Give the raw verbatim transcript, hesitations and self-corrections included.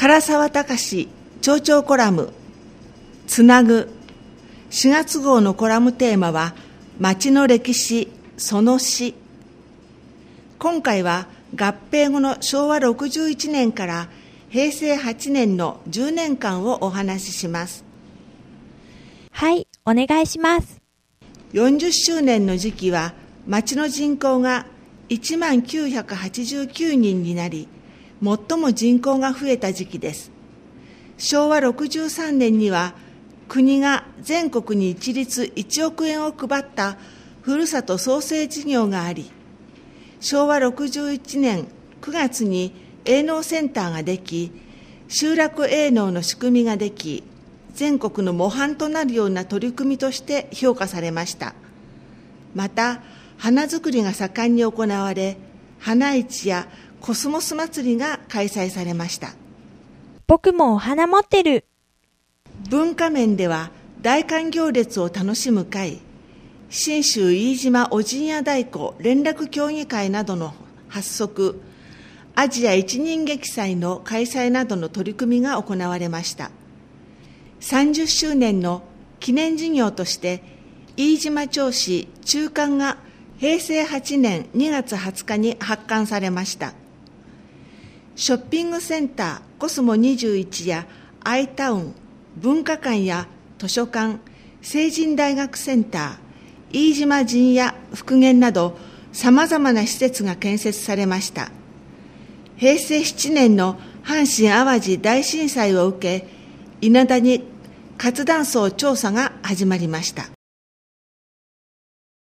唐沢隆町長コラムつなぐ。しがつ号のコラムテーマは町の歴史その詩。今回は合併後のしょうわろくじゅういちねんからへいせいはちねんのじゅうねんかんをお話しします。 はい、お願いします。 よんじゅっしゅうねんの時期は町の人口がいちまんきゅうひゃくはちじゅうきゅうにんになり、最も人口が増えた時期です。しょうわろくじゅうさんねんには国が全国に一律いちおくえんを配ったふるさと創生事業があり、しょうわろくじゅういちねんくがつに営農センターができ、集落営農の仕組みができ、全国の模範となるような取り組みとして評価されました。また、花作りが盛んに行われ、花市やコスモス祭りが開催されました。 僕もお花持ってる。 文化面では大寒行列を楽しむ会、信州飯島お陣屋太鼓連絡協議会などの発足、アジア一人劇祭の開催などの取り組みが行われました。さんじゅっしゅうねんの記念事業として飯島町市中刊がへいせいはちねんにがつはつかに発刊されました。ショッピングセンターコスモにじゅういちやアイタウン、文化館や図書館、成人大学センター、飯島陣屋復元などさまざまな施設が建設されました。へいせいななねんの阪神・淡路大震災を受け、伊那谷活断層調査が始まりました。